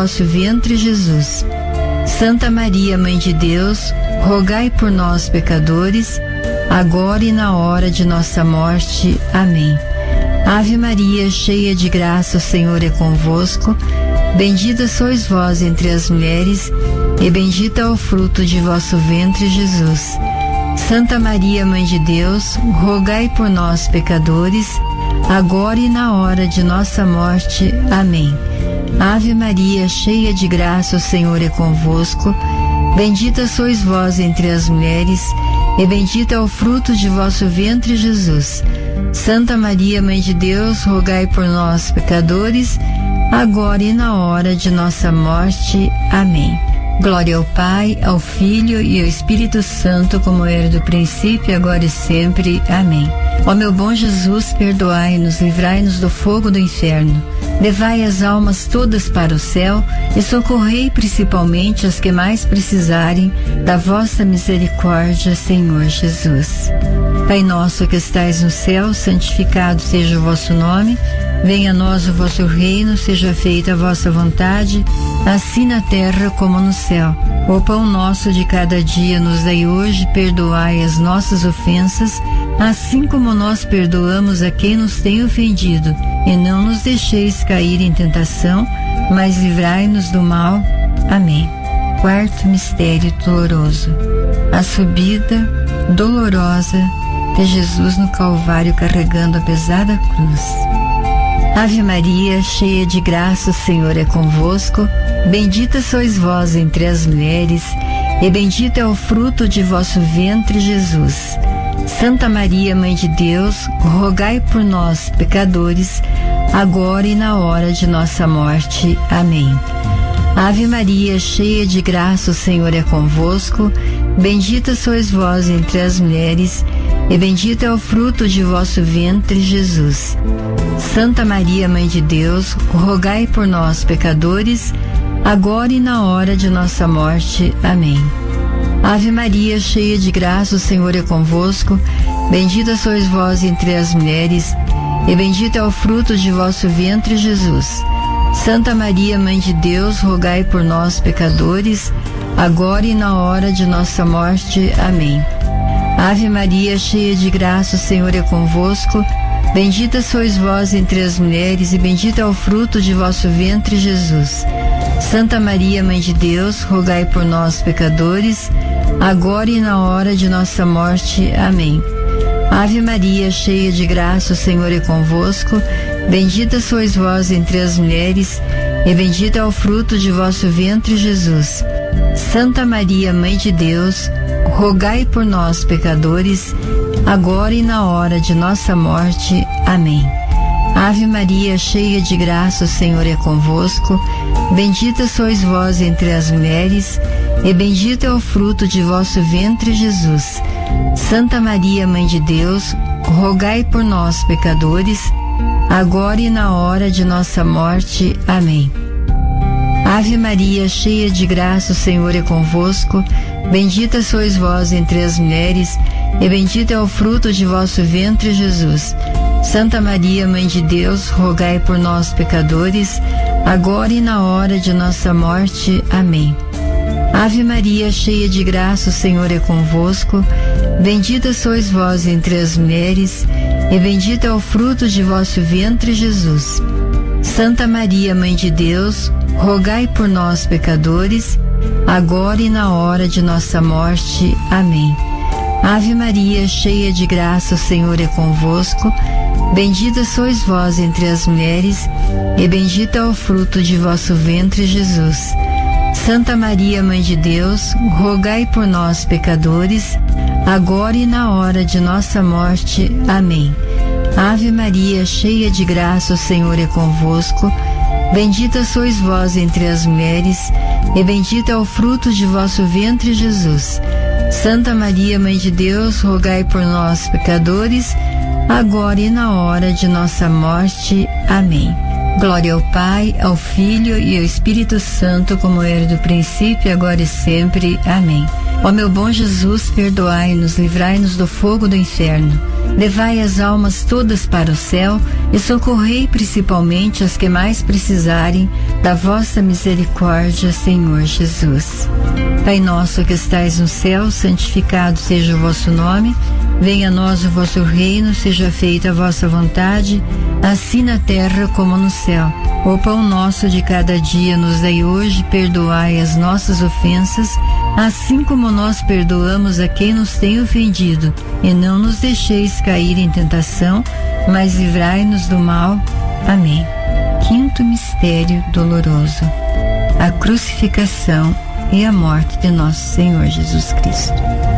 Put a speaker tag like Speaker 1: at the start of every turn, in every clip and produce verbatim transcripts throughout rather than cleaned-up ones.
Speaker 1: vosso ventre, Jesus. Santa Maria, Mãe de Deus, rogai por nós, pecadores, agora e na hora de nossa morte. Amém. Ave Maria, cheia de graça, o Senhor é convosco. Bendita sois vós entre as mulheres, e bendito é o fruto de vosso ventre, Jesus. Santa Maria, Mãe de Deus, rogai por nós, pecadores, agora e na hora de nossa morte. Amém. Ave Maria, cheia de graça, o Senhor é convosco. Bendita sois vós entre as mulheres, e bendito é o fruto de vosso ventre, Jesus. Santa Maria, Mãe de Deus, rogai por nós, pecadores, agora e na hora de nossa morte. Amém. Glória ao Pai, ao Filho e ao Espírito Santo, como era do princípio, agora e sempre. Amém. Ó meu bom Jesus, perdoai-nos, livrai-nos do fogo do inferno, levai as almas todas para o céu e socorrei principalmente as que mais precisarem da vossa misericórdia, Senhor Jesus. Pai nosso que estais no céu, santificado seja o vosso nome. Venha a nós o vosso reino, seja feita a vossa vontade, assim na terra como no céu. O pão nosso de cada dia nos dai hoje, perdoai as nossas ofensas, assim como nós perdoamos a quem nos tem ofendido. E não nos deixeis cair em tentação, mas livrai-nos do mal. Amém. Quarto mistério doloroso. A subida dolorosa de Jesus no Calvário carregando a pesada cruz. Ave Maria, cheia de graça, o Senhor é convosco. Bendita sois vós entre as mulheres, e bendito é o fruto de vosso ventre, Jesus. Santa Maria, Mãe de Deus, rogai por nós, pecadores, agora e na hora de nossa morte. Amém. Ave Maria, cheia de graça, o Senhor é convosco. Bendita sois vós entre as mulheres, e bendito é o fruto de vosso ventre, Jesus. Santa Maria, Mãe de Deus, rogai por nós, pecadores, agora e na hora de nossa morte. Amém. Ave Maria, cheia de graça, o Senhor é convosco. Bendita sois vós entre as mulheres, e bendito é o fruto de vosso ventre, Jesus. Santa Maria, Mãe de Deus, rogai por nós, pecadores, agora e na hora de nossa morte. Amém. Ave Maria, cheia de graça, o Senhor é convosco. Bendita sois vós entre as mulheres, e bendito é o fruto de vosso ventre, Jesus. Santa Maria, Mãe de Deus, rogai por nós, pecadores, agora e na hora de nossa morte. Amém. Ave Maria, cheia de graça, o Senhor é convosco. Bendita sois vós entre as mulheres, e bendito é o fruto de vosso ventre, Jesus. Santa Maria, Mãe de Deus, rogai por nós, pecadores, agora e na hora de nossa morte. Amém. Ave Maria, cheia de graça, o Senhor é convosco. Bendita sois vós entre as mulheres, e bendito é o fruto de vosso ventre, Jesus. Santa Maria, Mãe de Deus, rogai por nós, pecadores, agora e na hora de nossa morte. Amém. Ave Maria, cheia de graça, o Senhor é convosco. Bendita sois vós entre as mulheres, e bendito é o fruto de vosso ventre, Jesus. Santa Maria, Mãe de Deus, rogai por nós, pecadores, agora e na hora de nossa morte. Amém. Ave Maria, cheia de graça, o Senhor é convosco. Bendita sois vós entre as mulheres, e bendito é o fruto de vosso ventre, Jesus. Santa Maria, Mãe de Deus, rogai por nós, pecadores, agora e na hora de nossa morte. Amém. Ave Maria, cheia de graça, o Senhor é convosco. Bendita sois vós entre as mulheres, e bendito é o fruto de vosso ventre, Jesus. Santa Maria, Mãe de Deus, rogai por nós, pecadores, agora e na hora de nossa morte. Amém. Ave Maria, cheia de graça, o Senhor é convosco. Bendita sois vós entre as mulheres, e bendito é o fruto de vosso ventre, Jesus. Santa Maria, Mãe de Deus, rogai por nós, pecadores, agora e na hora de nossa morte. Amém. Glória ao Pai, ao Filho e ao Espírito Santo, como era do princípio, agora e sempre. Amém. Ó meu bom Jesus, perdoai-nos, livrai-nos do fogo do inferno, levai as almas todas para o céu e socorrei principalmente as que mais precisarem da vossa misericórdia, Senhor Jesus. Pai nosso que estais no céu, santificado seja o vosso nome. Venha a nós o vosso reino, seja feita a vossa vontade, assim na terra como no céu. O pão nosso de cada dia nos dai hoje, perdoai as nossas ofensas, assim como nós perdoamos a quem nos tem ofendido. E não nos deixeis cair em tentação, mas livrai-nos do mal. Amém. Quinto mistério doloroso: a crucificação e a morte de nosso Senhor Jesus Cristo.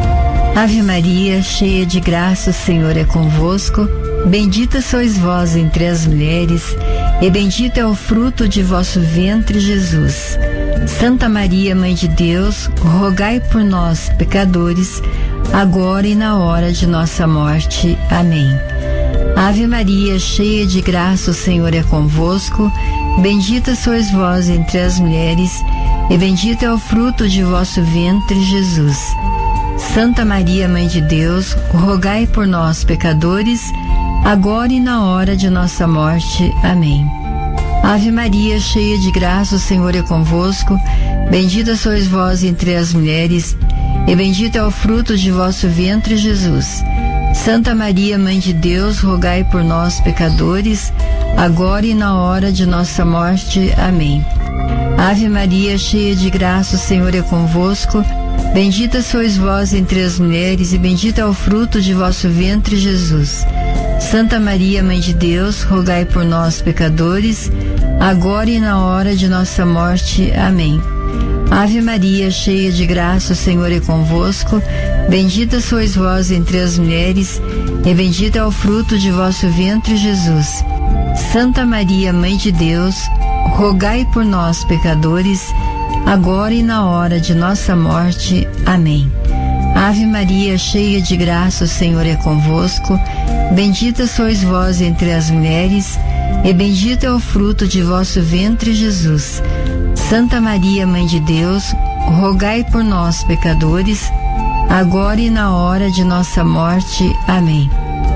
Speaker 1: Ave Maria, cheia de graça, o Senhor é convosco. Bendita sois vós entre as mulheres, e bendito é o fruto de vosso ventre, Jesus. Santa Maria, Mãe de Deus, rogai por nós, pecadores, agora e na hora de nossa morte. Amém. Ave Maria, cheia de graça, o Senhor é convosco. Bendita sois vós entre as mulheres, e bendito é o fruto de vosso ventre, Jesus. Santa Maria, Mãe de Deus, rogai por nós, pecadores, agora e na hora de nossa morte. Amém. Ave Maria, cheia de graça, o Senhor é convosco. Bendita sois vós entre as mulheres, e bendito é o fruto de vosso ventre, Jesus. Santa Maria, Mãe de Deus, rogai por nós, pecadores, agora e na hora de nossa morte. Amém. Ave Maria, cheia de graça, o Senhor é convosco. Bendita sois vós entre as mulheres, e bendito é o fruto de vosso ventre, Jesus. Santa Maria, Mãe de Deus, rogai por nós, pecadores, agora e na hora de nossa morte. Amém. Ave Maria, cheia de graça, o Senhor é convosco. Bendita sois vós entre as mulheres, e bendito é o fruto de vosso ventre, Jesus. Santa Maria, Mãe de Deus, rogai por nós, pecadores, agora e na hora de nossa morte. Amém. Ave Maria, cheia de graça, o Senhor é convosco. Bendita sois vós entre as mulheres, e bendito é o fruto de vosso ventre, Jesus. Santa Maria, Mãe de Deus, rogai por nós, pecadores, agora e na hora de nossa morte. Amém.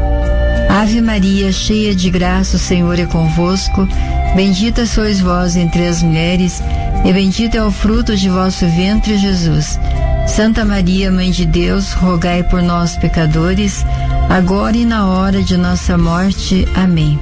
Speaker 1: Ave Maria, cheia de graça, o Senhor é convosco. Bendita sois vós entre as mulheres, e bendito é o fruto de vosso ventre, Jesus. Santa Maria, Mãe de Deus, rogai por nós, pecadores, agora e na hora de nossa morte. Amém.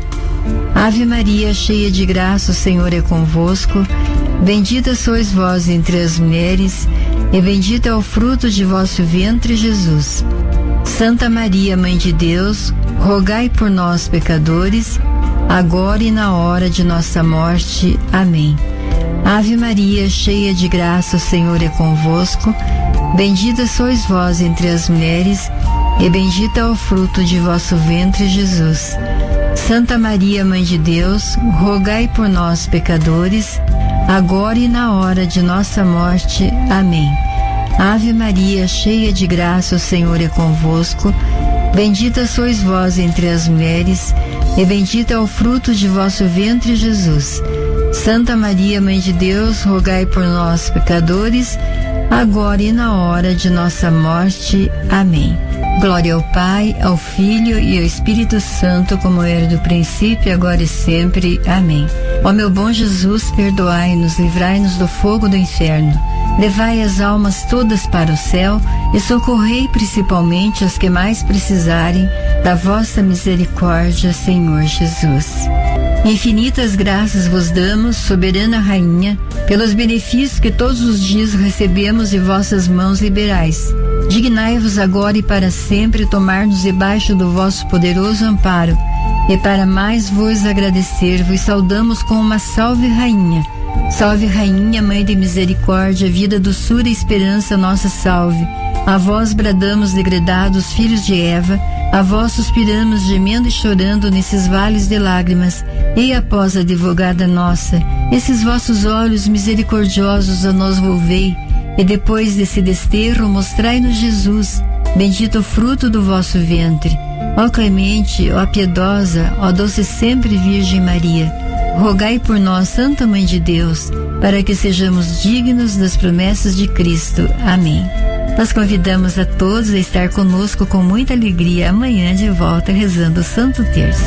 Speaker 1: Ave Maria, cheia de graça, o Senhor é convosco. Bendita sois vós entre as mulheres, e bendito é o fruto de vosso ventre, Jesus. Santa Maria, Mãe de Deus, rogai por nós, pecadores, agora e na hora de nossa morte. Amém. Ave Maria, cheia de graça, o Senhor é convosco. Bendita sois vós entre as mulheres, e bendito é o fruto de vosso ventre, Jesus. Santa Maria, Mãe de Deus, rogai por nós, pecadores, agora e na hora de nossa morte. Amém. Ave Maria, cheia de graça, o Senhor é convosco. Bendita sois vós entre as mulheres, e bendito é o fruto de vosso ventre, Jesus. Santa Maria, Mãe de Deus, rogai por nós, pecadores, agora e na hora de nossa morte. Amém. Glória ao Pai, ao Filho e ao Espírito Santo, como era do princípio, agora e sempre. Amém. Ó meu bom Jesus, perdoai-nos, livrai-nos do fogo do inferno, levai as almas todas para o céu e socorrei principalmente as que mais precisarem da vossa misericórdia, Senhor Jesus. Infinitas graças vos damos, soberana Rainha, pelos benefícios que todos os dias recebemos de vossas mãos liberais. Dignai-vos agora e para sempre tomar-nos debaixo do vosso poderoso amparo, e para mais vos agradecer, vos saudamos com uma salve Rainha. Salve Rainha, Mãe de misericórdia, vida, doçura e esperança, nossa salve. A vós bradamos, degredados filhos de Eva, a vós suspiramos, gemendo e chorando nesses vales de lágrimas. E após a advogada nossa, esses vossos olhos misericordiosos a nós volvei, e depois desse desterro mostrai-nos Jesus, bendito o fruto do vosso ventre. Ó clemente, ó piedosa, ó doce sempre Virgem Maria, rogai por nós, Santa Mãe de Deus, para que sejamos dignos das promessas de Cristo. Amém. Nós convidamos a todos a estar conosco com muita alegria amanhã de volta rezando o Santo Terço.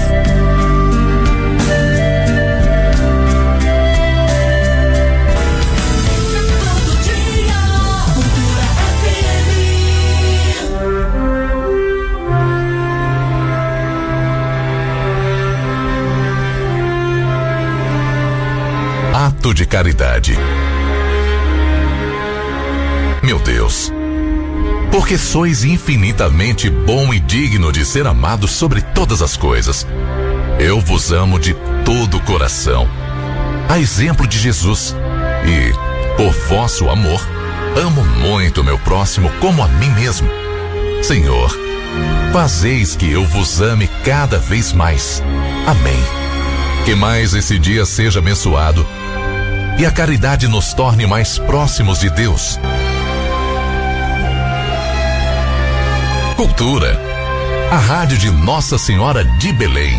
Speaker 2: Ato de caridade. Meu Deus, porque sois infinitamente bom e digno de ser amado sobre todas as coisas, eu vos amo de todo o coração, a exemplo de Jesus, e, por vosso amor, amo muito meu próximo como a mim mesmo. Senhor, fazeis que eu vos ame cada vez mais. Amém. Que mais esse dia seja abençoado e a caridade nos torne mais próximos de Deus. Cultura, a rádio de Nossa Senhora de Belém.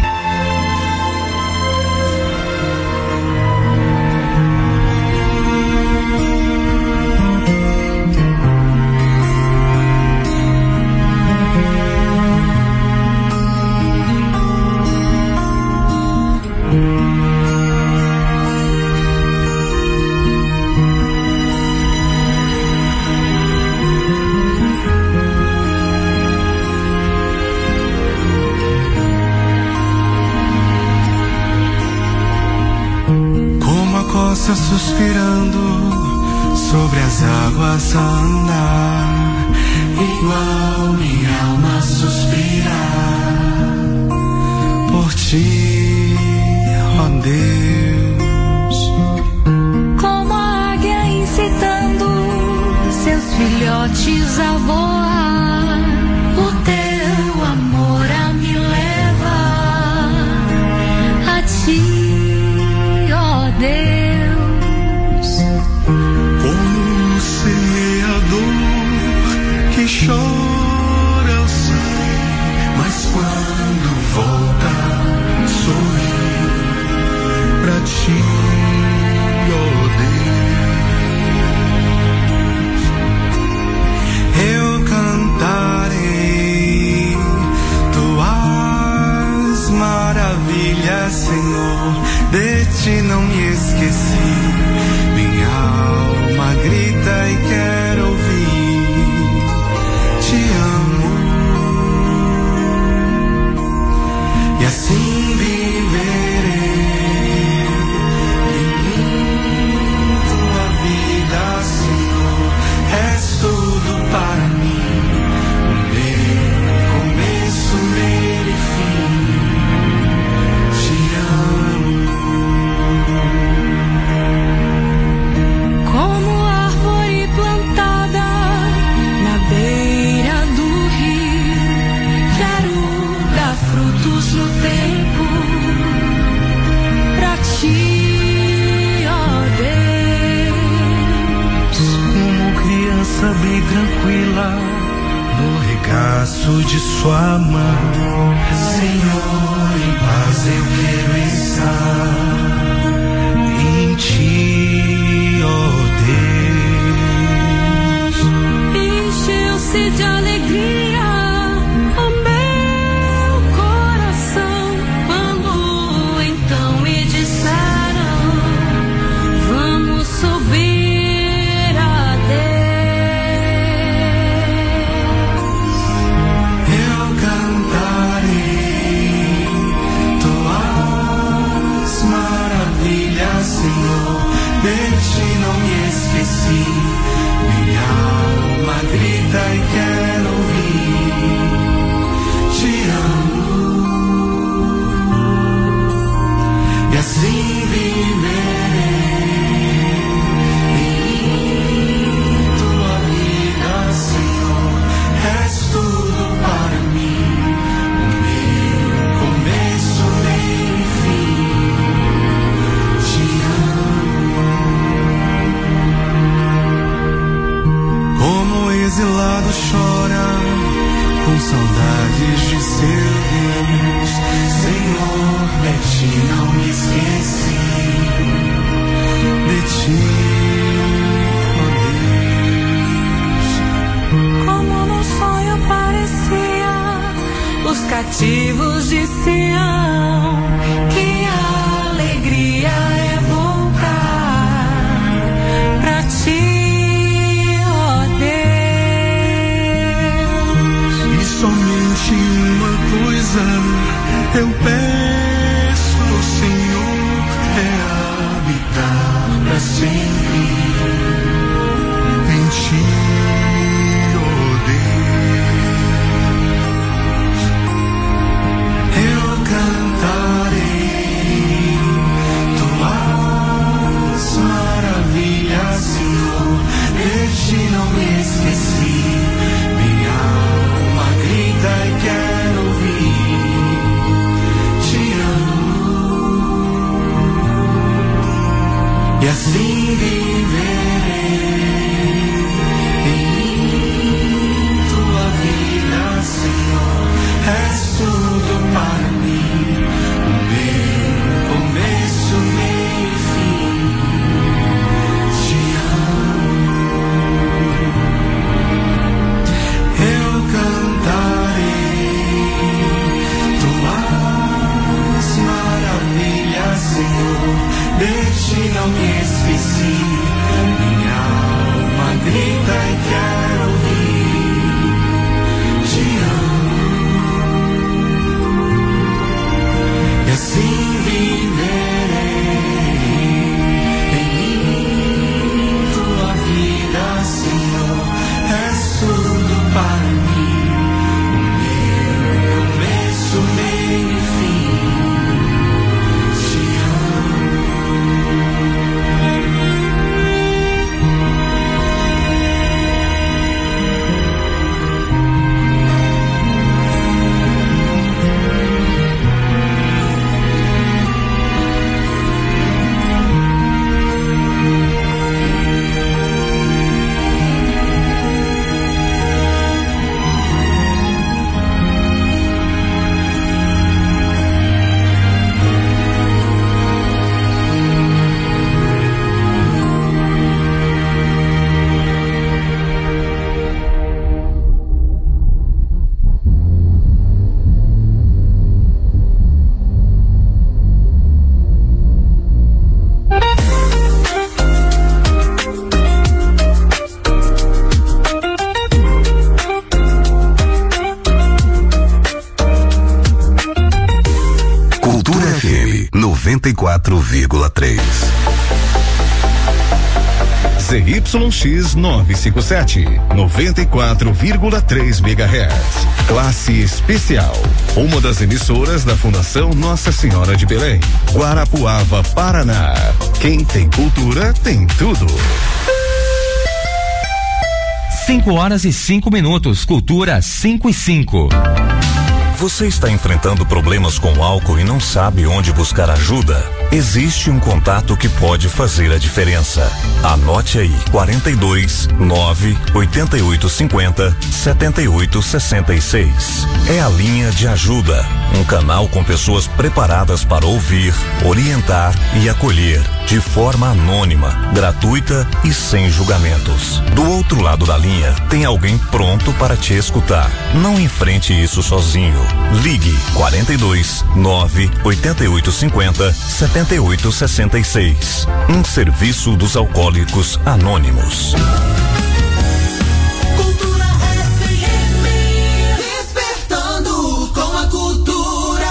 Speaker 3: Suspirando sobre as águas a andar, igual minha alma suspira por ti, ó Deus.
Speaker 4: Como a águia incitando seus filhotes a voar, o teu amor a me leva a ti, ó Deus.
Speaker 3: Que chora, eu sei, mas quando volta, sorri pra ti, ó Deus. Eu cantarei tuas maravilhas, Senhor, de ti não me esqueci. Minha alma grita e quer ouvir. Te amo e assim viverei em tua vida, Senhor. És tudo para mim, meu começo, meio e fim. Te amo como árvore plantada na beira do rio, quero dar frutos no tempo pra ti, ó Deus. Como criança bem tranquila no regaço de sua mão, Senhor, em paz eu quero estar em ti, ó Deus. Encheu-se de alegria o meu coração quando então me disseram: vamos subir a Deus. Eu cantarei tuas maravilhas, Senhor, de ti não me esqueci. Minha alma grita e quero ouvir. Te amo e assim viverei em tua vida, Senhor. És tudo para mim, o meu começo, meio e fim. Te amo como o exilado chora com saudades de seu Deus. Senhor, de ti não me esqueci, de ti, ó Deus.
Speaker 4: Sião, que a alegria é voltar pra ti, ó Deus.
Speaker 3: E somente uma coisa eu peço ao Senhor, é habitar pra sempre em ti, ó Deus. Eu cantarei tuas maravilhas, Senhor, de ti não me esqueci. Minha alma grita e quero ouvir, te amo, e assim viverei em tua vida, Senhor. És tudo para mim, o meu começo, meio e fim. Te amo, eu cantarei tuas maravilhas, Senhor, de ti não me esqueci. Minha alma grita e quero ouvir, te amo, e assim viverei em tua vida, Senhor. És tudo para mim, o meu começo, meio e fim. Te
Speaker 5: noventa e quatro vírgula três.
Speaker 6: Z Y X novecentos e cinquenta e sete, noventa e quatro vírgula três megahertz. Classe especial. Uma das emissoras da Fundação Nossa Senhora de Belém, Guarapuava, Paraná. Quem tem cultura tem tudo.
Speaker 7: cinco horas e cinco minutos. Cultura cinco e cinco.
Speaker 8: Você está enfrentando problemas com álcool e não sabe onde buscar ajuda? Existe um contato que pode fazer a diferença. Anote aí: quarenta e dois, nove, oitenta e oito, cinquenta, setenta e oito, sessenta e seis. É a linha de ajuda, um canal com pessoas preparadas para ouvir, orientar e acolher, de forma anônima, gratuita e sem julgamentos. Do outro lado da linha, tem alguém pronto para te escutar. Não enfrente isso sozinho. Ligue quarenta e dois, nove, oitenta e oito, cinquenta, setenta e oito, sessenta e seis. Um serviço dos Alcoólicos Anônimos.
Speaker 3: Cultura F M, despertando com a cultura.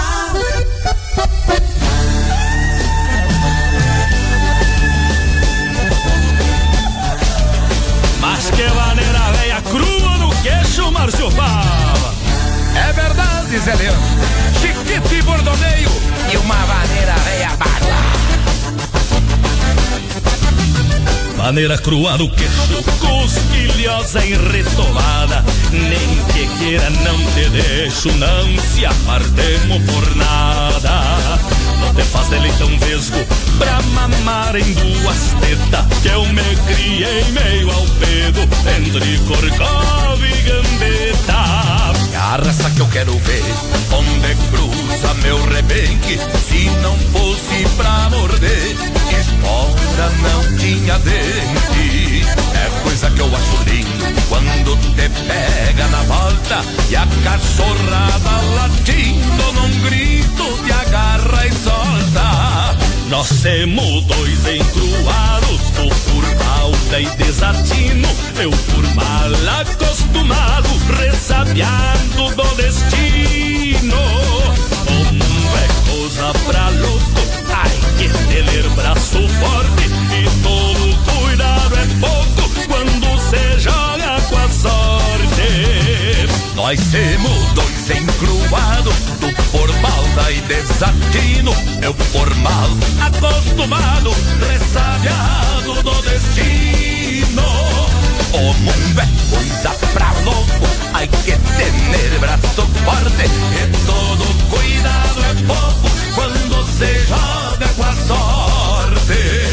Speaker 9: Mas que maneira velha crua no queixo, Márcio Fava.
Speaker 10: É verdade, Zé Leandro. Chiquite e bordoneio e uma maneira velha barba.
Speaker 9: Maneira crua no queixo, cosquilhosa e retomada. Nem que queira não te deixo, não se apartemos por nada. Não te faz de leitão vesgo pra mamar em duas tetas, que eu me criei meio ao pedo, entre corcova e gambeta.
Speaker 10: A raça que eu quero ver, onde cruza meu rebenque, se não fosse pra morder, espora não tinha dente. É coisa que eu acho lindo, quando te pega na volta, e a cachorrada latindo num grito tu te agarra e solta. Nós temos dois encruados, tu por falta e desatino, eu por mal acostumado, ressabiado do destino. O mundo é coisa pra louco, ai que ter braço forte, e todo cuidado é pouco quando se joga com a sorte. Nós temos dois encruados, tu por falta e desatino, eu por mal acostumado, ressabiado do destino. O mundo é coisa pra louco, ai que ter braço forte, e todo cuidado é pouco quando se joga com a sorte.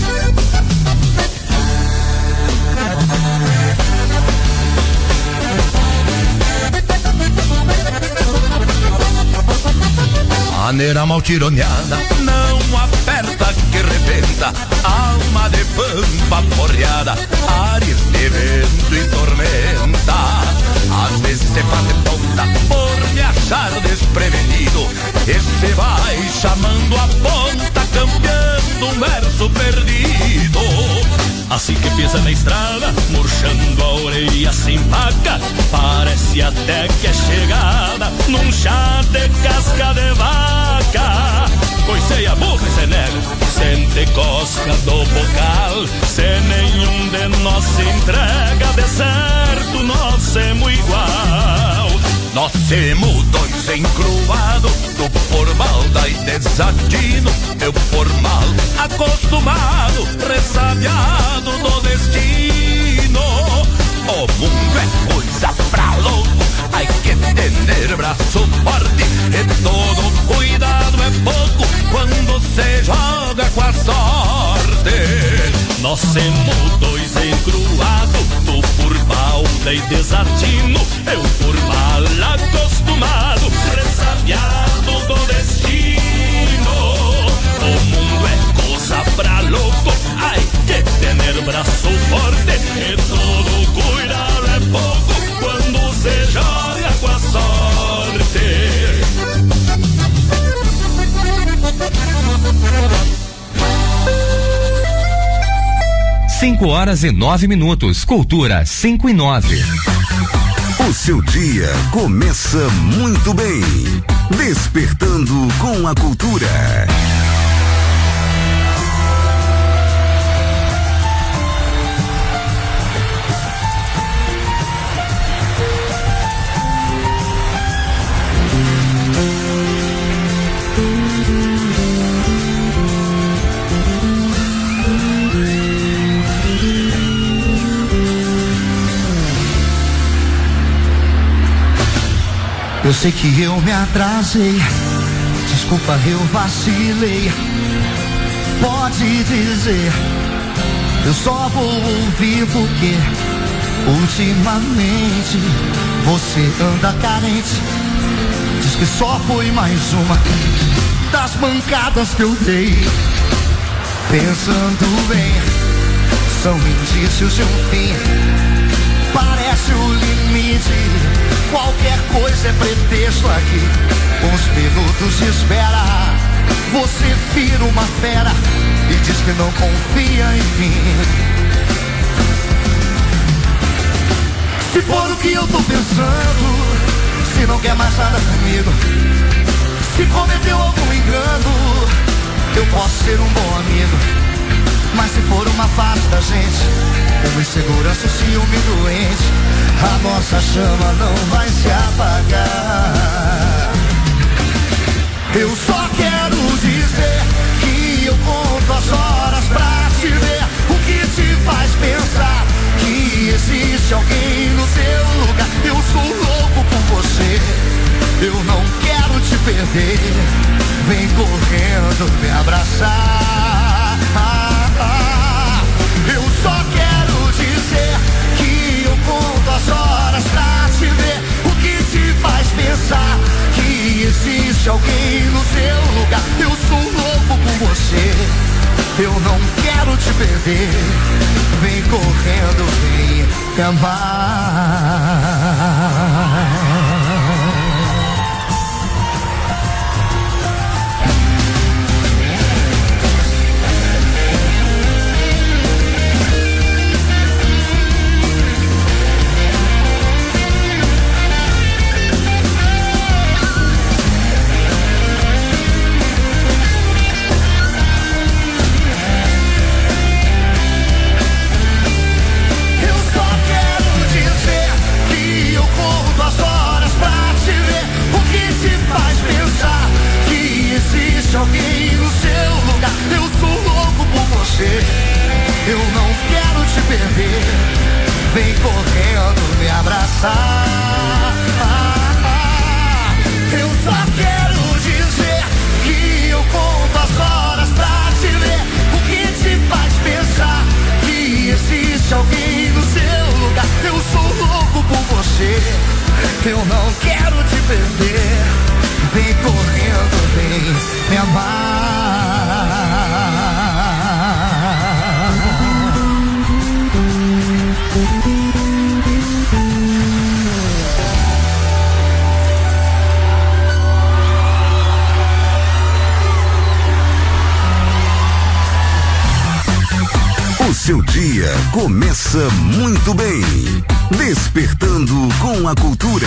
Speaker 10: Maneira mal tironeada, não aperta que rebenta, alma de pampa porreada, ares de vento e tormenta. Às vezes se faz de tonta por me achar desprevenido, e se vai chamando a ponta, cambiando um verso perdido. Assim que pisa na estrada, murchando a orelha sem paca, parece até que é chegada num chá de casca de vaca. Coicei a boca e se nega, sente cosca do bocal, se nenhum de nós se entrega, de certo nós somos igual. Nós temos dois encruados, tu por balda e desatino, eu por mal acostumado, ressabiado do destino. O mundo é coisa pra louco, ai que ter braço forte, e todo cuidado é pouco quando se joga com a sorte. Nós temos dois encruados, tu por balda e desatino, eu por mal acostumado, ressabiado do destino. O mundo é coisa pra louco, ai que ter braço forte, e todo cuidado é pouco quando se joga com a sorte.
Speaker 7: Cinco horas e nove minutos. Cultura cinco e nove.
Speaker 5: O seu dia começa muito bem. Despertando com a cultura.
Speaker 11: Eu sei que eu me atrasei, desculpa, eu vacilei. Pode dizer, eu só vou ouvir porque ultimamente você anda carente. Diz que só foi mais uma das pancadas que eu dei. Pensando bem, são indícios de um fim, parece o limite. Qualquer coisa é pretexto aqui. Uns minutos de espera, você vira uma fera e diz que não confia em mim. Se for o que eu tô pensando, se não quer mais nada comigo, se cometeu algum engano, eu posso ser um bom amigo. Mas se for uma fase da gente, uma insegurança, um ciúme doente, a nossa chama não vai se apagar. Eu só quero dizer que eu conto as horas pra te ver. O que te faz pensar que existe alguém no teu lugar? Eu sou louco por você, eu não quero te perder. Vem correndo me abraçar. Eu só quero dizer que eu conto as horas pra te ver. O que te faz pensar que existe alguém no seu lugar? Eu sou louco por você, eu não quero te perder. Vem correndo, vem me amar. fosse alguém no seu lugar. Eu sou louco por você, eu não quero te perder. Vem correndo, vem me amar.
Speaker 5: O seu dia começa muito bem. Despertando com a cultura.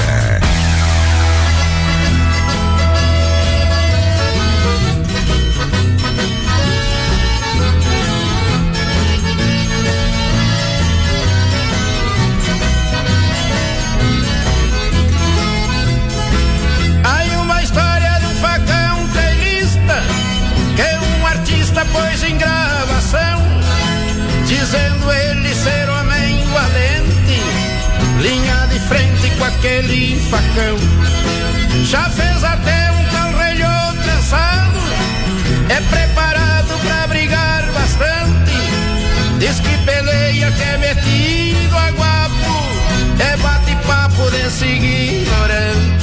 Speaker 12: Aí uma história de um facão trailista que um artista pôs em gravação, dizendo ele ser homem valente, linha de frente com aquele facão. Já fez até um calrelho trançado, é preparado pra brigar bastante. Diz que peleia, que é metido a guapo, é bate-papo desse ignorante.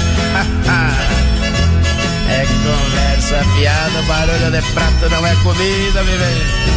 Speaker 12: É conversa fiada, barulho de prato não é comida, bebê.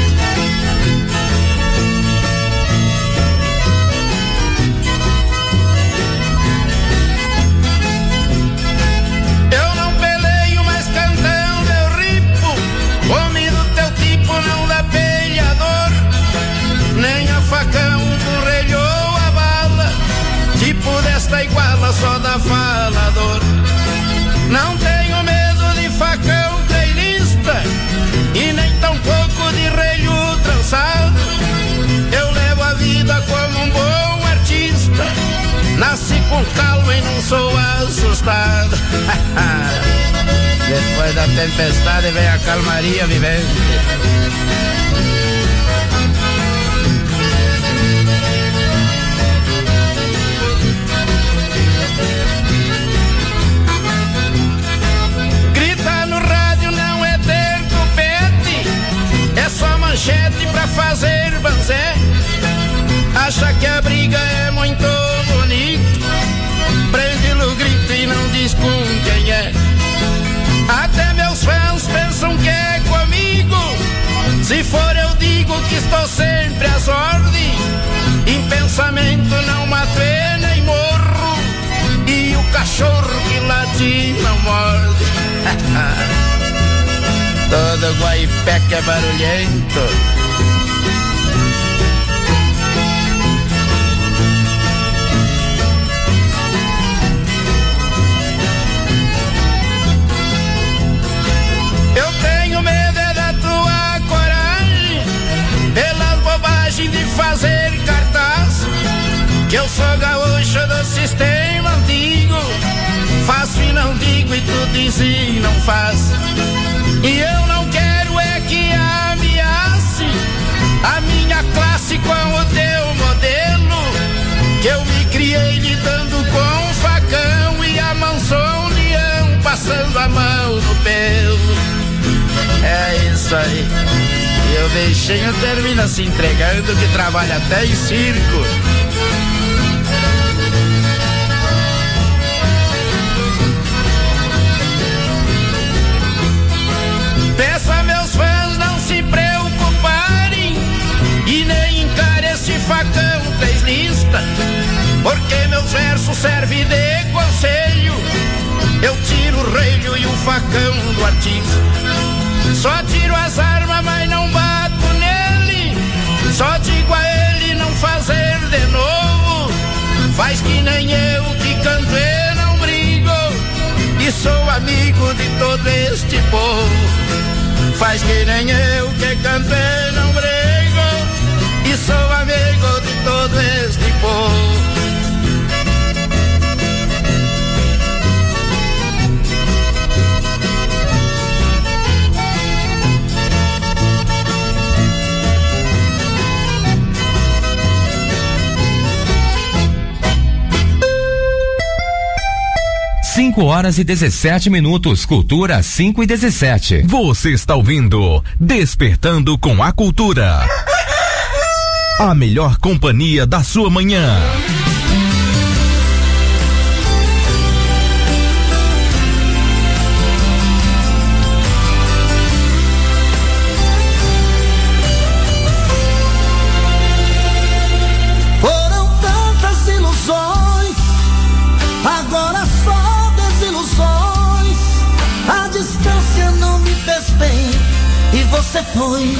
Speaker 12: Facão com relho a bala, tipo desta iguala só dá falador. Não tenho medo de facão trailista e nem tão pouco de relho trançado. Eu levo a vida como um bom artista, nasci com calma e não sou assustado. Depois da tempestade vem a calmaria vivente. Manchete pra fazer banzé, acha que a briga é muito bonita, prende o grito e não diz com quem é. Até meus fãs pensam que é comigo, se for eu digo que estou sempre às ordens. Em pensamento não mato e nem morro, e o cachorro que late não morde. Todo Guaipeca é barulhento. Eu tenho medo é da tua coragem, pelas bobagens de fazer cartaz, que eu sou gaúcho do sistema antigo, faço e não digo e tu diz e não faz. E eu não quero é que ameace a minha classe com o teu modelo, que eu me criei lidando com facão e amansou um leão passando a mão no pelo. É isso aí. E o bichinho termina se entregando, que trabalha até em circo. Peço a meus fãs não se preocuparem e nem encare esse facão três listas, porque meus versos servem de conselho. Eu tiro o relho e o facão do artista, só tiro as armas mas não bato nele, só digo a ele não fazer de novo. Faz que nem eu que canto e não brigo, e sou amigo de todo este povo. Faz que nem eu que cantei não brigo, e sou amigo de todo este povo.
Speaker 7: cinco horas e dezessete minutos, Cultura cinco e dezessete.
Speaker 6: Você está ouvindo Despertando com a Cultura.
Speaker 13: a melhor companhia da sua manhã.
Speaker 11: Foram tantas ilusões, agora só desilusões. A distância não me fez bem e você foi.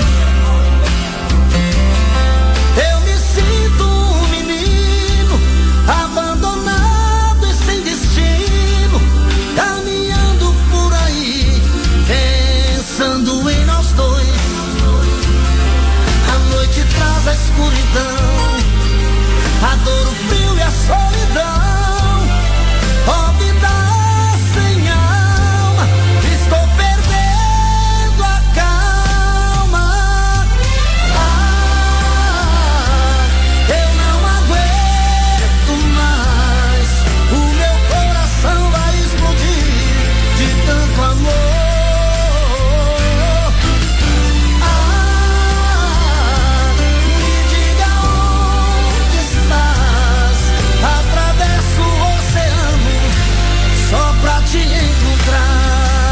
Speaker 11: Eu me sinto um menino, abandonado e sem destino, caminhando por aí, pensando em nós dois. A noite traz a escuridão, a dor, o frio e a solidão. Ó vida sem alma, estou perdendo a calma. Ah, eu não aguento mais, o meu coração vai explodir de tanto amor. Ah, me diga onde estás, atravesso o oceano só pra te encontrar.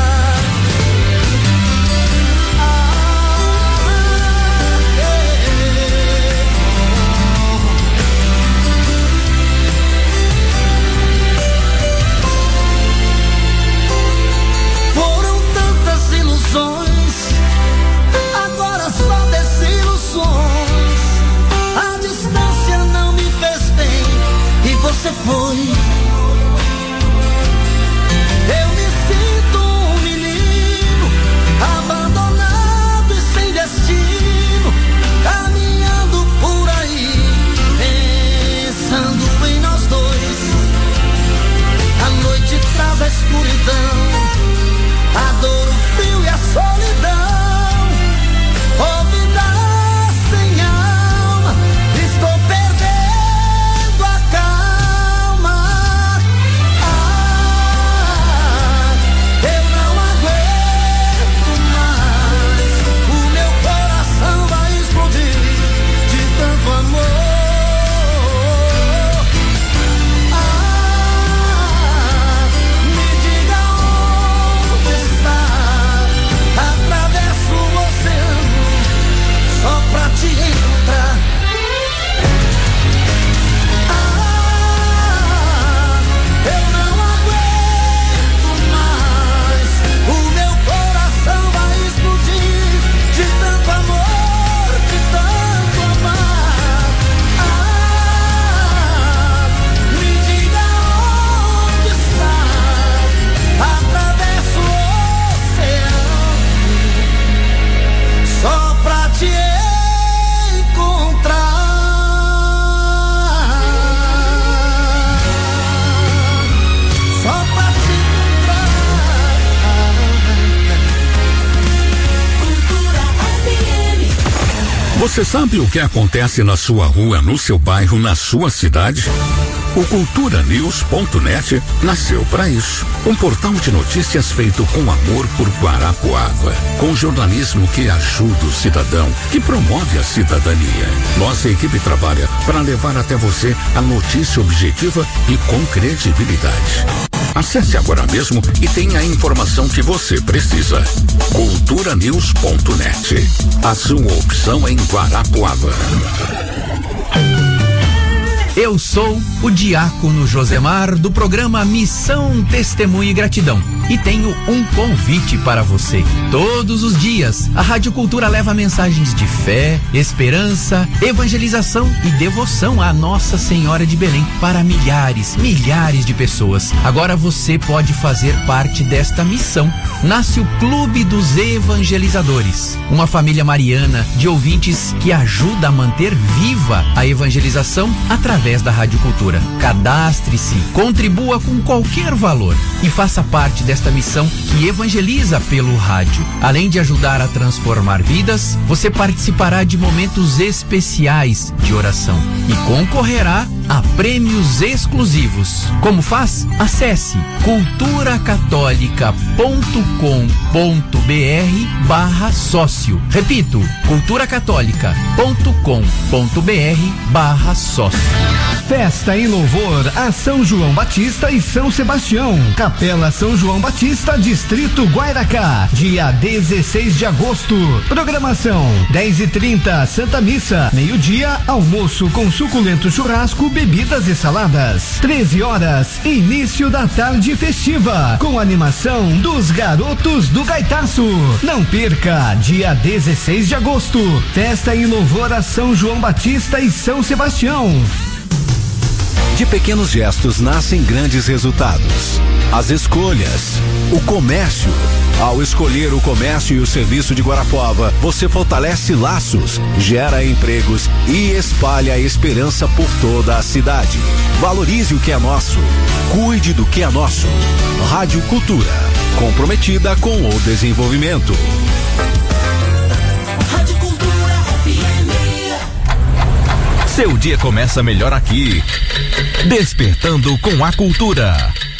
Speaker 11: Foram tantas ilusões, agora só desilusões. A distância não me fez bem e você foi. Eu me sinto um menino, abandonado e sem destino, caminhando por aí, pensando em nós dois. A noite traz a escuridão, a dor, o frio e a solidão. Ó vida sem alma, estou perdendo a calma. Ah, eu não aguento mais, o meu coração vai explodir de tanto amor. Ah, me diga onde está, atravesso o oceano só pra te encontrar. Ah, eu não aguento mais, o meu coração vai explodir de tanto amor, de tanto amar. Ah, me diga onde está, atravesso o oceano só pra te encontrar. Só pra te encontrar. Cultura F M.
Speaker 14: Você sabe o que acontece na sua rua, no seu bairro, na sua cidade? O cultura news ponto net nasceu para isso. Um portal de notícias feito com amor por Guarapuava, com jornalismo que ajuda o cidadão, que promove a cidadania. Nossa equipe trabalha para levar até você a notícia objetiva e com credibilidade. Acesse agora mesmo e tenha a informação que você precisa. cultura news ponto net. A sua opção em Guarapuava.
Speaker 15: Eu sou o diácono Josemar do programa Missão Testemunho e Gratidão e tenho um convite para você. Todos os dias, a Rádio Cultura leva mensagens de fé, esperança, evangelização e devoção à Nossa Senhora de Belém para milhares, milhares de pessoas. Agora você pode fazer parte desta missão. Nasce o Clube dos Evangelizadores, uma família mariana de ouvintes que ajuda a manter viva a evangelização através da Rádio Cultura. Cadastre-se, contribua com qualquer valor e faça parte desta missão que evangeliza pelo rádio. Além de ajudar a transformar vidas, você participará de momentos especiais de oração e concorrerá a prêmios exclusivos. Como faz? Acesse cultura católica ponto com ponto br barra sócio. Repito, cultura católica ponto com ponto br barra sócio.
Speaker 16: Festa em louvor a São João Batista e São Sebastião. Capela São João Batista, Distrito Guairacá. Dia dezesseis de agosto. Programação: dez e trinta, Santa Missa. Meio-dia, almoço com suculento churrasco, bebidas e saladas. treze horas, início da tarde festiva. Com animação dos Garotos do Gaitaço. Não perca, dia dezesseis de agosto. Festa em louvor a São João Batista e São Sebastião.
Speaker 5: De pequenos gestos nascem grandes resultados. As escolhas, o comércio. Ao escolher o comércio e o serviço de Guarapuava, você fortalece laços, gera empregos e espalha a esperança por toda a cidade. Valorize o que é nosso. Cuide do que é nosso. Rádio Cultura, comprometida com o desenvolvimento.
Speaker 17: Rádio Cultura F M.
Speaker 13: Seu dia começa melhor aqui. Despertando com a cultura.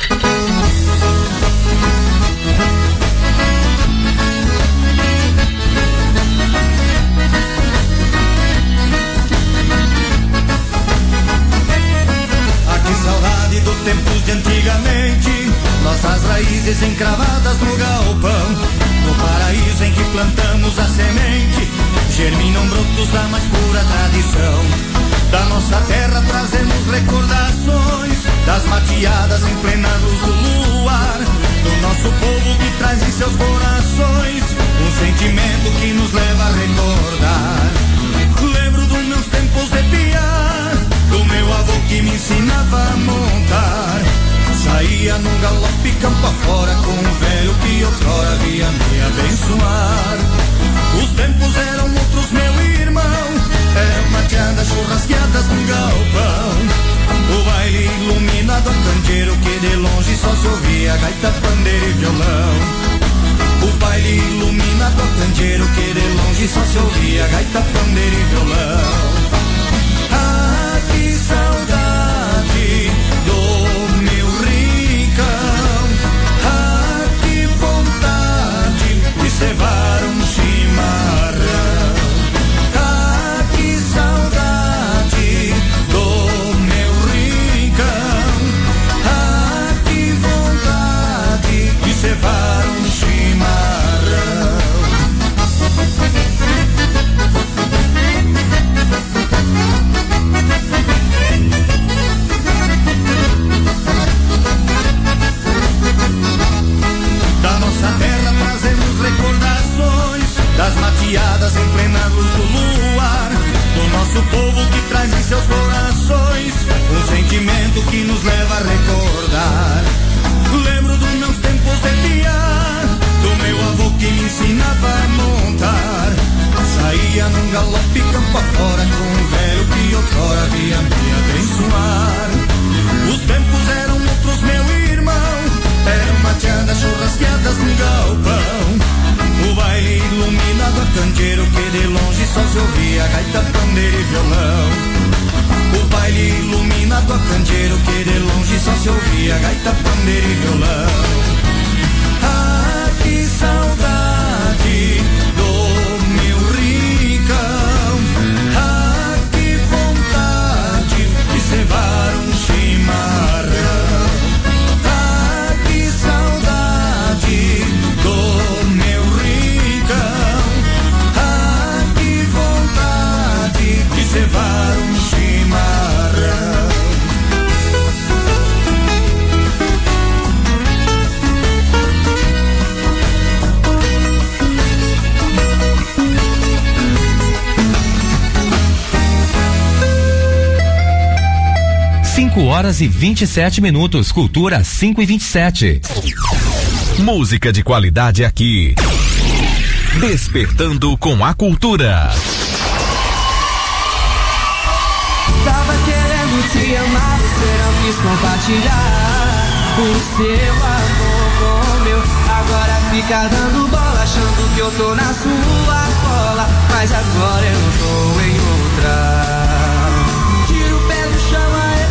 Speaker 11: Ah, que saudade dos tempos de antigamente, nossas raízes encravadas no galpão, no paraíso em que plantamos a semente, germinam brotos da mais pura tradição. Da nossa terra trazemos recordações das mateadas em plena luz do luar, do nosso povo que traz em seus corações um sentimento que nos leva a recordar. Lembro dos meus tempos de piar, do meu avô que me ensinava a montar. Saía num galope campo afora com um velho que outrora via me abençoar. Os tempos eram outros, meu irmão, eram mateadas churrasqueadas no galpão. O baile iluminado a candeeiro que de longe só se ouvia gaita, pandeiro e violão. O baile iluminado a candeeiro que de longe só se ouvia gaita, pandeiro e violão. Ah, que saudade do meu rincão. Ah, que vontade de cevar um chimarrão. Ah, que saudade do meu rincão. Ah, que vontade de cevar um chimarrão. Da nossa terra trazemos recordações das mateadas em plena luz do luar, do nosso povo que traz em seus corações um sentimento que nos leva a recordar. Lembro dos meus tempos de piar, do meu avô que me ensinava a montar. Saía num galope campo afora com um velho que outrora via me abençoar. Os tempos eram outros, meu irmão, eram mateadas churrasqueadas no galpão. O baile iluminado a candeeiro que de longe só se ouvia gaita, pandeiro e violão. O baile iluminado a candeeiro que de longe só se ouvia gaita, pandeiro e violão. Ah, que saudade do meu rincão. Ah, que vontade de cevar um chimarrão. Ah, que saudade do meu rincão. Ah, que vontade de cevar um chimarrão.
Speaker 7: cinco horas e vinte e sete minutos. Cultura cinco e vinte e sete.
Speaker 13: Música de qualidade aqui. Despertando com a cultura.
Speaker 17: Tava querendo te amar, você não quis compartilhar o seu amor com o meu. Agora fica dando bola, achando que eu tô na sua cola, mas agora eu tô em outra. Tira o pé do chão, a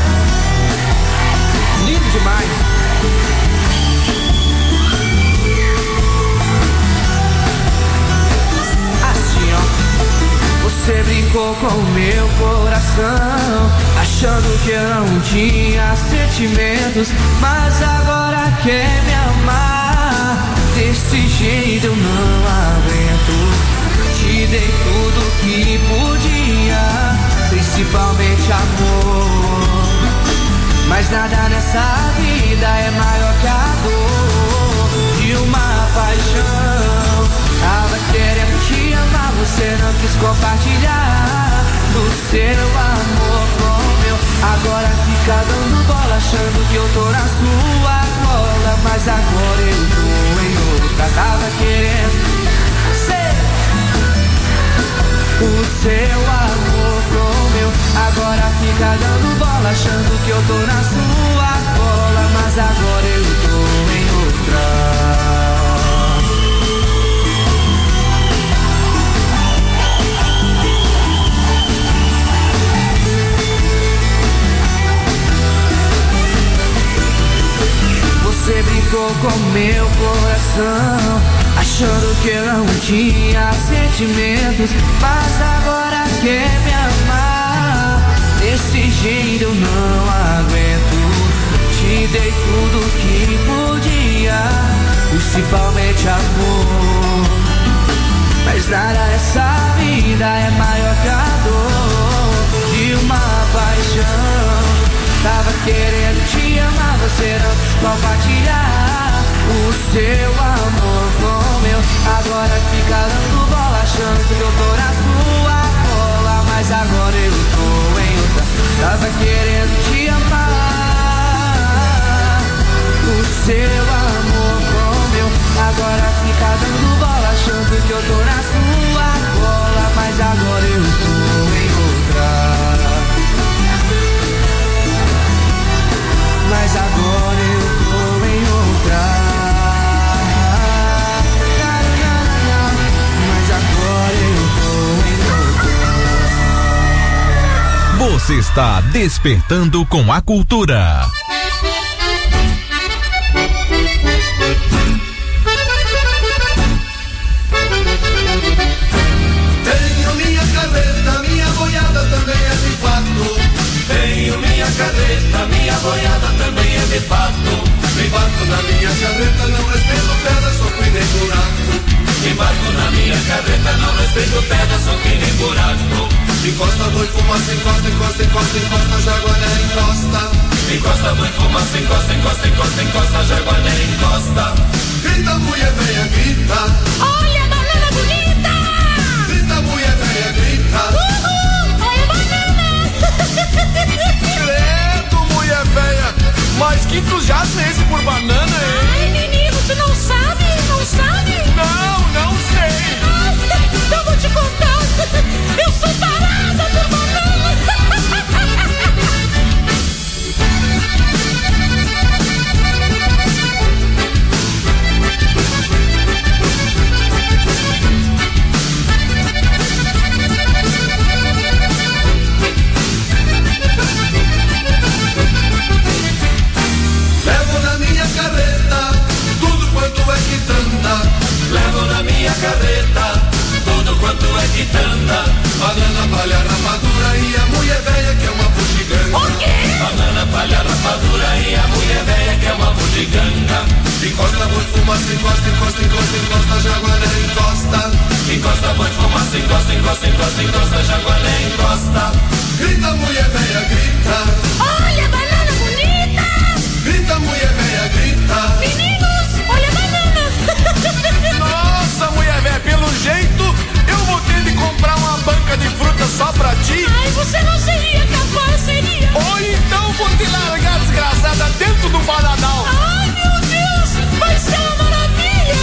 Speaker 17: achando que eu não tinha sentimentos, mas agora quer me amar. Desse jeito eu não aguento. Te dei tudo que podia, principalmente amor, mas nada nessa vida é maior que a dor de uma paixão. Tava querendo te amar, você não quis compartilhar o seu amor com o meu. Agora fica dando bola, achando que eu tô na sua cola, mas agora eu tô em outra. Tava querendo ser o seu amor com o meu. Agora fica dando bola, achando que eu tô na sua cola, mas agora eu tô em outra. Você brincou com meu coração, achando que eu não tinha sentimentos, mas agora quer me amar. Desse jeito eu não aguento. Te dei tudo que podia, principalmente amor, mas nada nessa vida é maior que a dor de uma paixão. Tava querendo te amar, você não quis compartilhar o seu amor com o meu. Agora fica dando bola, achando que eu tô na sua cola, mas agora eu tô em outra. Tava querendo te amar, o seu amor com o meu. Agora fica dando bola, achando que eu tô na sua cola, mas agora eu tô em outra. Mas agora eu tô em outra. Mas agora eu tô em outra.
Speaker 13: Você está despertando com a cultura.
Speaker 3: Tenho minha carreta, minha boiada também é de fato. Tenho minha carreta, minha boiada também é de fato. Embarco na minha carreta, não respeito pedra, sou que nem buraco. Embarco na minha carreta, não respeito pedra, sou que nem buraco. Encosta, boi, fumaça, encosta, encosta, encosta, encosta, jaguaré, encosta. Encosta, boi, fumaça, encosta, encosta, encosta, encosta, jaguaré, encosta. Grita, mulher, venha, grita. Olha a banana bonita. Grita, mulher, venha, grita. Uhul, olha a banana. Credo, mulher velha, mas que entusiasmo é esse por banana, hein? Ai, menino, tu não sabe? Não sabe? Não, não sei. Ai, então vou te contar. Eu sou tarada por banana. Levo na minha carreta tudo quanto é quitanda. Levo na minha carreta tudo quanto é quitanda. Banana, palha, rapadura e a mulher velha que é uma bugiganga. O quê? Banana, palha, rapadura e a mulher velha que é uma bugiganga. Encosta, boi, fumaça, encosta, encosta, encosta, encosta, jaguaré, encosta. Encosta, boi, fumaça, encosta, encosta, encosta, encosta, jaguaré, encosta. Grita, mulher velha, grita. Olha a banana bonita. Grita, mulher velha, grita. Meninos, olha a banana. Nossa, mulher velha, pelo jeito eu vou ter de comprar uma banca de fruta só pra ti. Ai, você não seria capaz, seria? Ou então vou te largar, desgraçada, dentro do bananal. Ai, meu Deus, vai ser uma maravilha.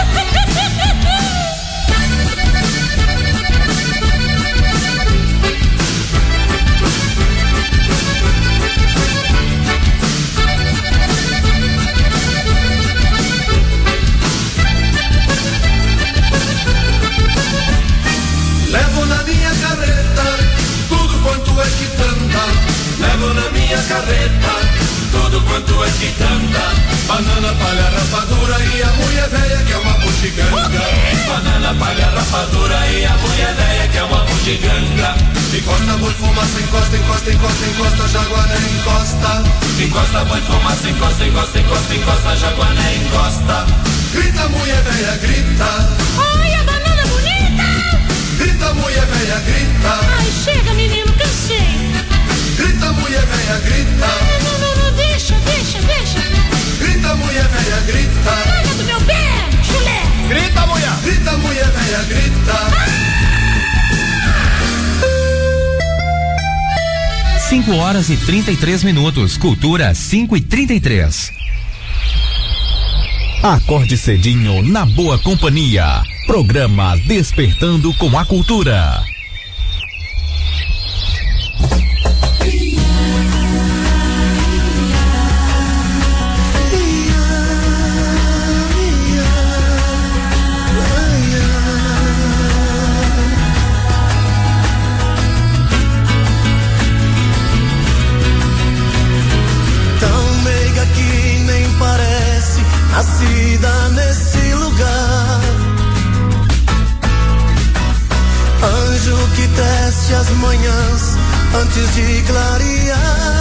Speaker 3: Levo na minha carreta tudo quanto é quitanda. Levo na minha carreta tudo quanto é quitanda. Banana, palha, rapadura e a mulher velha que é uma bugiganga. Banana, palha rapadura e a mulher velha que é uma bugiganga. Encosta, boi, fumaça, encosta, encosta, encosta, encosta, jaguané, encosta. Encosta, boi, fumaça, encosta, encosta, encosta, encosta, jaguané, encosta. Grita, mulher velha, grita.
Speaker 18: Ai, a banana bonita.
Speaker 3: Grita, mulher velha, grita.
Speaker 18: Ai, chega, menino, cansei.
Speaker 3: Grita, mulher velha, grita.
Speaker 18: Ah, não, não, não, deixa, deixa, deixa.
Speaker 3: Grita, mulher velha, grita.
Speaker 18: Larga do meu pé, chulé.
Speaker 3: Grita, mulher. Grita, mulher velha, grita.
Speaker 18: Ah!
Speaker 7: cinco horas e trinta e três minutos. Cultura cinco e trinta e três.
Speaker 13: Acorde cedinho na boa companhia. Programa Despertando com a Cultura.
Speaker 19: Nascida nesse lugar, anjo que tece as manhãs antes de clarear,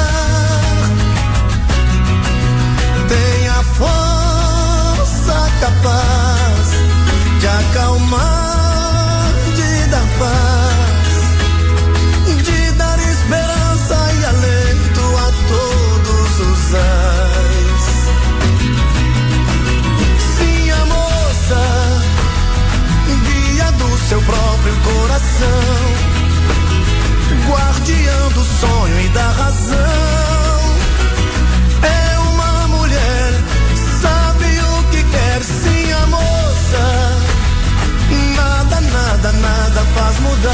Speaker 19: tem a força capaz de acalmar, de dar paz, de dar esperança e alento a todos os ais. Seu próprio coração, guardiã do sonho e da razão. É uma mulher, sabe o que quer, sim, a moça. Nada, nada, nada faz mudar.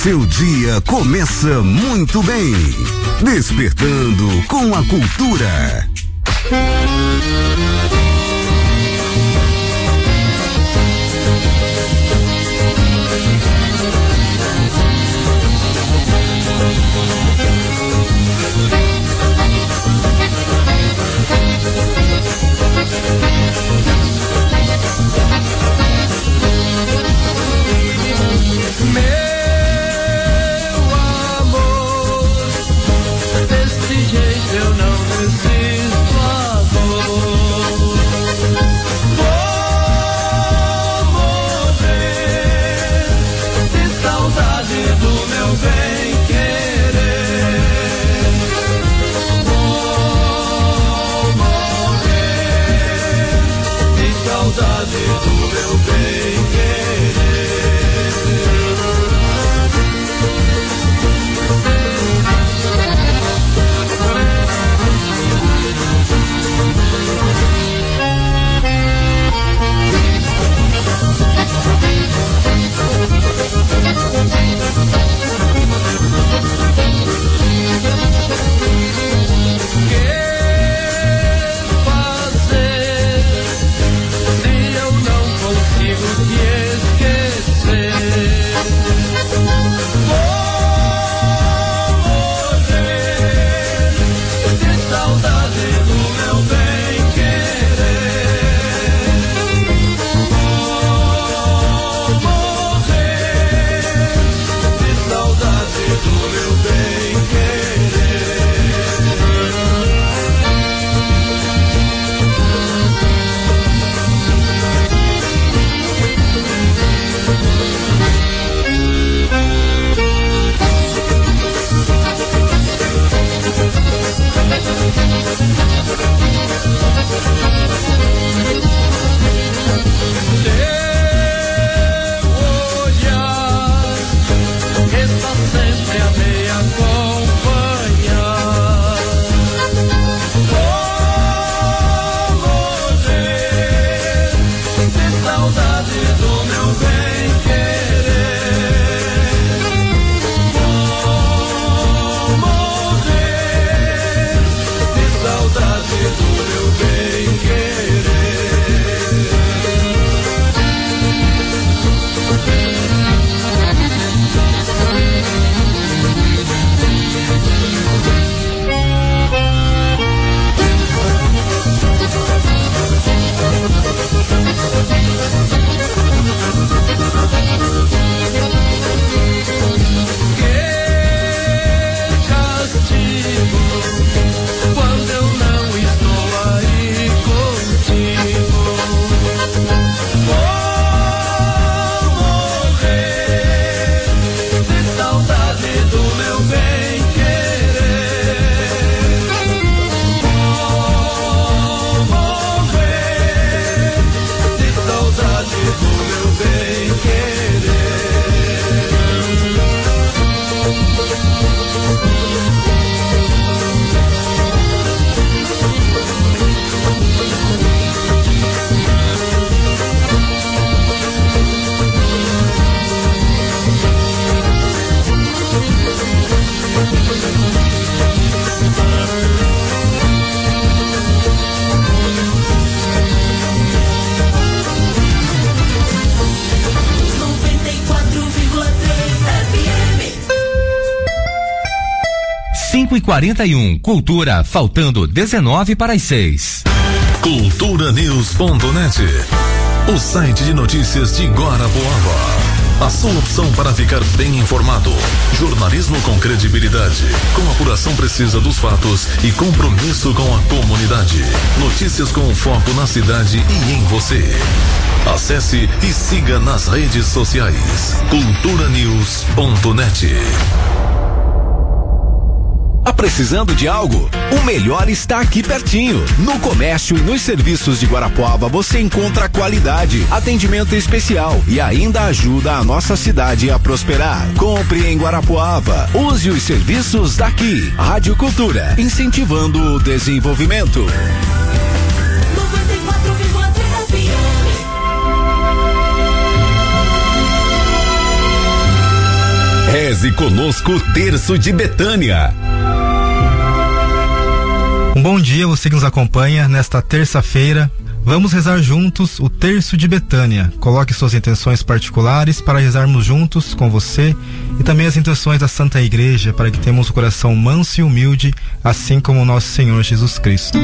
Speaker 20: seu dia começa muito bem. Despertando com a cultura.
Speaker 19: Eu não resisto à dor. Vou morrer de saudade do meu bem querer. Vou morrer de saudade do meu bem querer.
Speaker 7: cinco e quarenta e um, Cultura, faltando dezenove para as seis.
Speaker 21: cultura news ponto net, o site de notícias de Guarapuava. A sua opção para ficar bem informado. Jornalismo com credibilidade, com apuração precisa dos fatos e compromisso com a comunidade. Notícias com foco na cidade e em você. Acesse e siga nas redes sociais. cultura news ponto net.
Speaker 5: Tá precisando de algo? O melhor está aqui pertinho. No comércio e nos serviços de Guarapuava você encontra qualidade, atendimento especial e ainda ajuda a nossa cidade a prosperar. Compre em Guarapuava. Use os serviços daqui. Rádio Cultura, incentivando o desenvolvimento.
Speaker 1: Reze conosco o Terço de Betânia.
Speaker 22: Um bom dia, você que nos acompanha nesta terça-feira. Vamos rezar juntos o Terço de Betânia. Coloque suas intenções particulares para rezarmos juntos com você e também as intenções da Santa Igreja para que tenhamos o coração manso e humilde, assim como o nosso Senhor Jesus Cristo.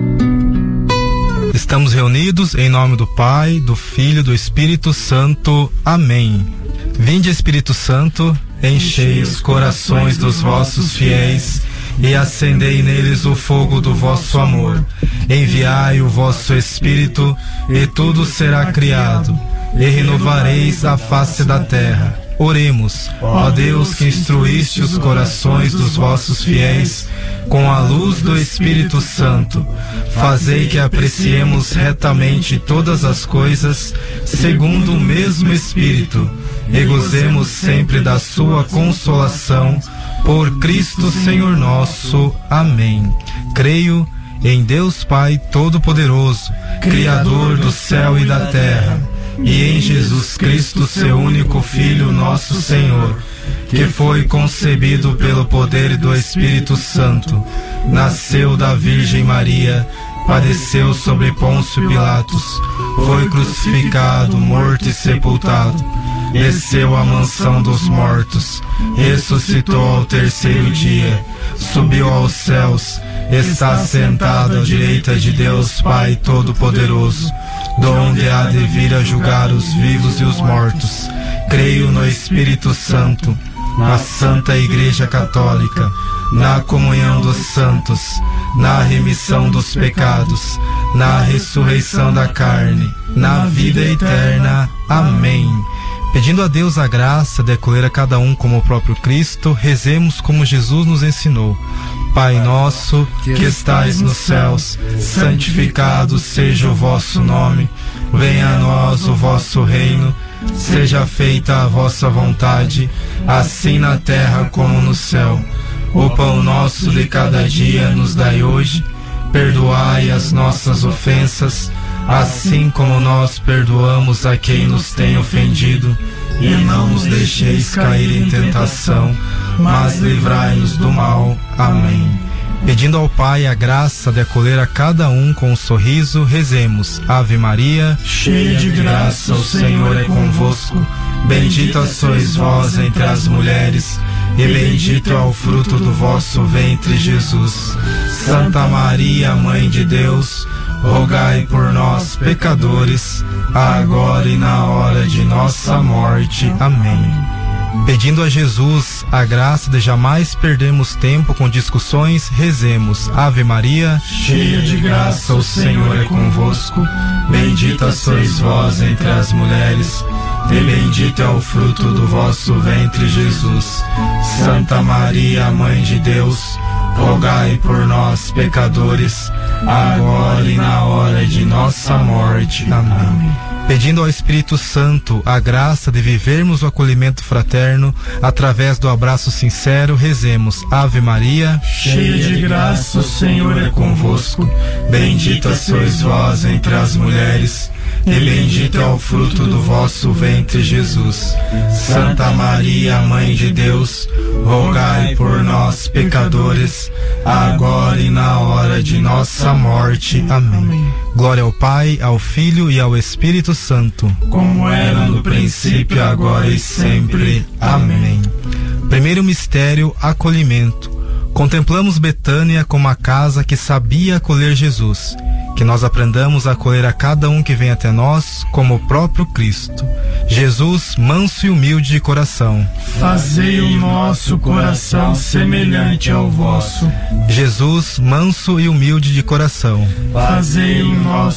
Speaker 22: Estamos reunidos em nome do Pai, do Filho e do Espírito Santo. Amém. Vinde, Espírito Santo, enchei os corações dos vossos fiéis e acendei neles o fogo do vosso amor. Enviai o vosso Espírito, e tudo será criado, e renovareis a face da terra. Oremos. Ó Deus, que instruíste os corações dos vossos fiéis com a luz do Espírito Santo, fazei que apreciemos retamente todas as coisas segundo o mesmo Espírito, e gozemos sempre da sua consolação, por Cristo Senhor nosso. Amém. Creio em Deus Pai Todo-Poderoso, Criador do céu e da terra, e em Jesus Cristo, seu único Filho, nosso Senhor, que foi concebido pelo poder do Espírito Santo, nasceu da Virgem Maria, padeceu sobre Pôncio Pilatos, foi crucificado, morto e sepultado, desceu à mansão dos mortos, ressuscitou ao terceiro dia, subiu aos céus, está sentado à direita de Deus Pai Todo-Poderoso, donde há de vir a julgar os vivos e os mortos. Creio no Espírito Santo, na Santa Igreja Católica, na comunhão dos santos, na remissão dos pecados, na ressurreição da carne, na vida eterna. Amém. Pedindo a Deus a graça de acolher a cada um como o próprio Cristo, rezemos como Jesus nos ensinou. Pai nosso, que estais nos céus, santificado seja o vosso nome. Venha a nós o vosso reino. Seja feita a vossa vontade, assim na terra como no céu. O pão nosso de cada dia nos dai hoje. Perdoai as nossas ofensas, assim como nós perdoamos a quem nos tem ofendido. E não nos deixeis cair em tentação, mas livrai-nos do mal. Amém. Pedindo ao Pai a graça de acolher a cada um com um sorriso, rezemos. Ave Maria, cheia de graça, o Senhor é convosco. Bendita sois vós entre as mulheres, e bendito é o fruto do vosso ventre, Jesus. Santa Maria, Mãe de Deus, rogai por nós, pecadores, agora e na hora de nossa morte. Amém. Pedindo a Jesus a graça de jamais perdermos tempo com discussões, rezemos. Ave Maria, cheia de graça, o Senhor é convosco. Bendita sois vós entre as mulheres, e bendito é o fruto do vosso ventre, Jesus. Santa Maria, Mãe de Deus, rogai por nós, pecadores, agora e na hora de nossa morte. Amém. Pedindo ao Espírito Santo a graça de vivermos o acolhimento fraterno através do abraço sincero, rezemos. Ave Maria, cheia de graça, o Senhor é convosco. Bendita sois vós entre as mulheres, e bendito é o fruto do vosso ventre, Jesus. Santa Maria, Mãe de Deus, rogai por nós, pecadores, agora e na hora de nossa morte. Amém. Glória ao Pai, ao Filho e ao Espírito Santo, como era no princípio, agora e sempre. Amém. Primeiro mistério, acolhimento. Contemplamos Betânia como a casa que sabia acolher Jesus. Que nós aprendamos a acolher a cada um que vem até nós como o próprio Cristo. Jesus, manso e humilde de coração,
Speaker 23: fazei o nosso coração semelhante ao vosso.
Speaker 22: Jesus, manso e humilde de coração,
Speaker 23: fazei o nosso